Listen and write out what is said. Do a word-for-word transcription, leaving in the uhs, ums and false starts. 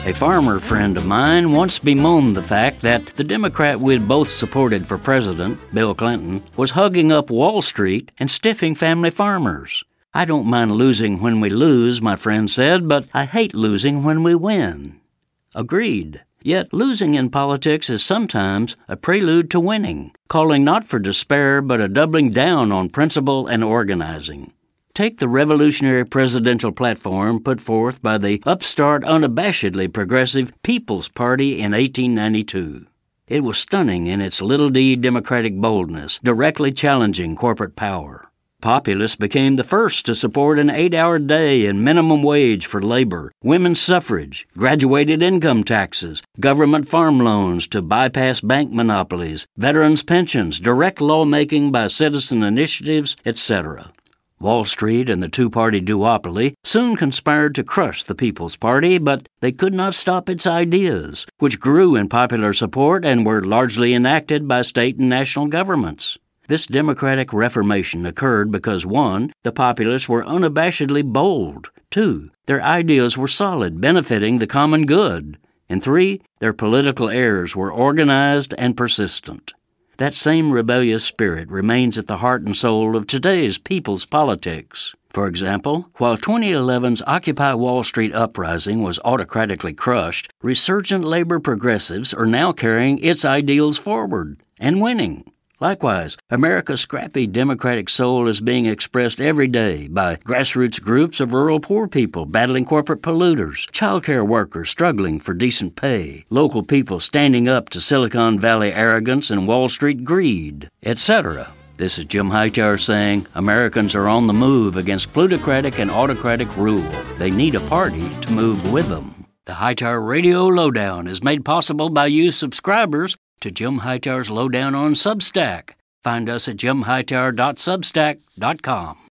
A farmer friend of mine once bemoaned the fact that the Democrat we'd both supported for president, Bill Clinton, was hugging up Wall Street and stiffing family farmers. I don't mind losing when we lose, my friend said, but I hate losing when we win. Agreed. Yet losing in politics is sometimes a prelude to winning, calling not for despair but a doubling down on principle and organizing. Take the revolutionary presidential platform put forth by the upstart, unabashedly progressive People's Party in eighteen ninety-two. It was stunning in its little d democratic boldness, directly challenging corporate power. Populists became the first to support an eight-hour day and minimum wage for labor, women's suffrage, graduated income taxes, government farm loans to bypass bank monopolies, veterans' pensions, direct lawmaking by citizen initiatives, et cetera. Wall Street and the two-party duopoly soon conspired to crush the People's Party, but they could not stop its ideas, which grew in popular support and were largely enacted by state and national governments. This democratic reformation occurred because, one, the populists were unabashedly bold, two, their ideas were solid, benefiting the common good, and three, their political errors were organized and persistent. That same rebellious spirit remains at the heart and soul of today's people's politics. For example, while twenty eleven's Occupy Wall Street uprising was autocratically crushed, resurgent labor progressives are now carrying its ideals forward and winning. Likewise, America's scrappy democratic soul is being expressed every day by grassroots groups of rural poor people battling corporate polluters, child care workers struggling for decent pay, local people standing up to Silicon Valley arrogance and Wall Street greed, et cetera. This is Jim Hightower saying Americans are on the move against plutocratic and autocratic rule. They need a party to move with them. The Hightower Radio Lowdown is made possible by you subscribers to Jim Hightower's Lowdown on Substack. Find us at jim hightower dot substack dot com.